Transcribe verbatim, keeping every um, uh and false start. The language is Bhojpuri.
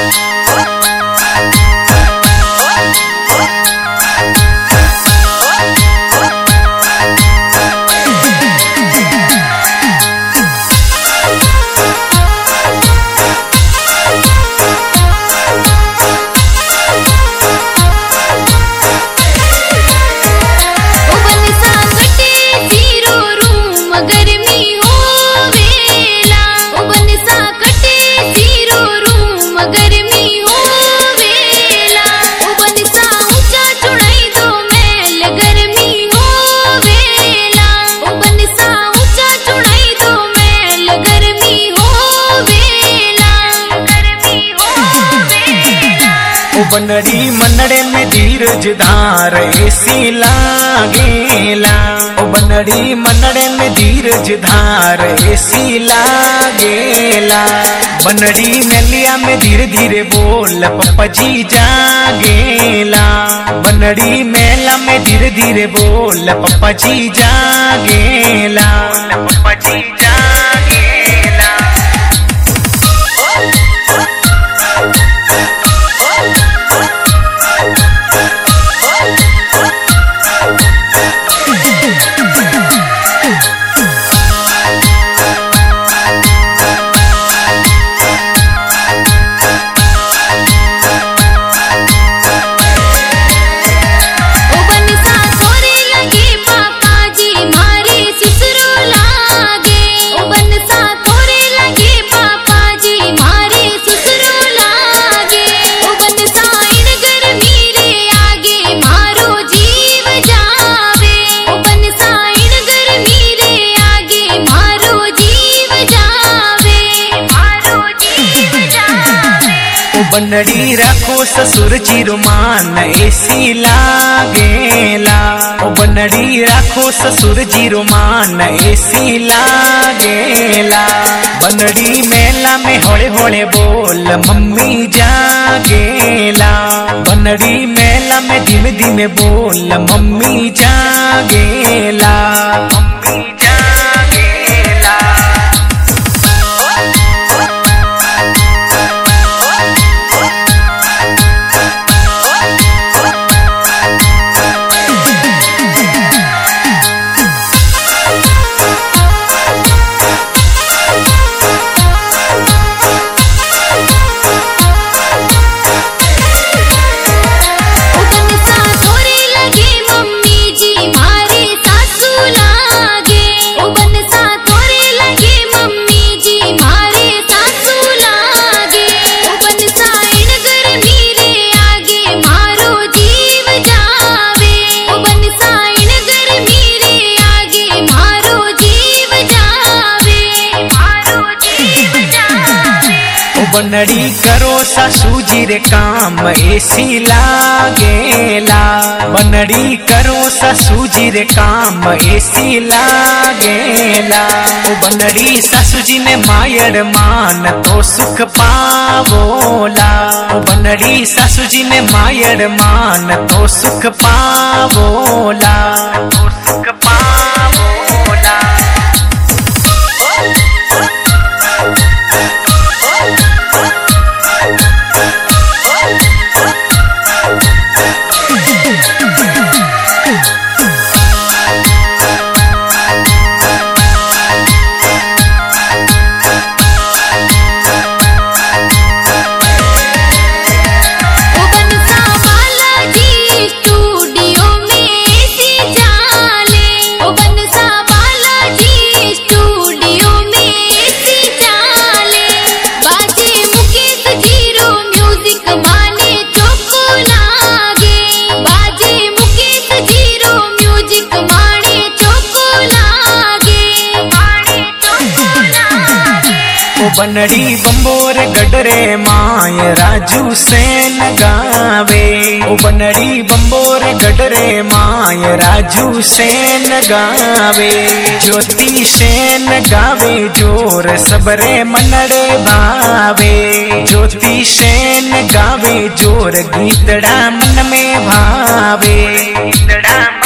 बनड़ी मनड़े में धीरज धार ऐसी लागेला। ओ बनड़ी मनड़े में धीरज धार ऐसी लागेला। बनड़ी मेलिया में धीरे धीरे बोल पप्पा जी जागेला। बनड़ी मेला में धीरे धीरे बोल पप्पा जी जागेला। पप्पा जी जागेला। बनड़ी रखो ससुर चिरुमान ऐसी लागेला। ओ बनड़ी रखो ससुर चिरुमान ऐसी लागेला। बनड़ी मेला में होले होले बोल मम्मी जागेला। बनड़ी मेला में धीमे धीमे बोल मम्मी जागेला। मम्मी जागेला। बनड़ी करो सासू जी रे काम ऐसी लागेला। बनड़ी करो सासू जी रे काम ऐसी लागेला। ओ बनड़ी सासू जी ने मायर मान तो सुख पावोला। ओ बनड़ी सासू जी ने मायर मान तो सुख पावोला। तो सुख पावोला। बनड़ी बंबोर गडरे माय राजू सेन गावे। ओ बनड़ी बंबोर गडरे माय राजू सेन गावे। ज्योति सेन गावे जोर सबरे मनड़े भावे। ज्योति सेन गावे जोर गीतड़ा मन में भावे। गीतड़ा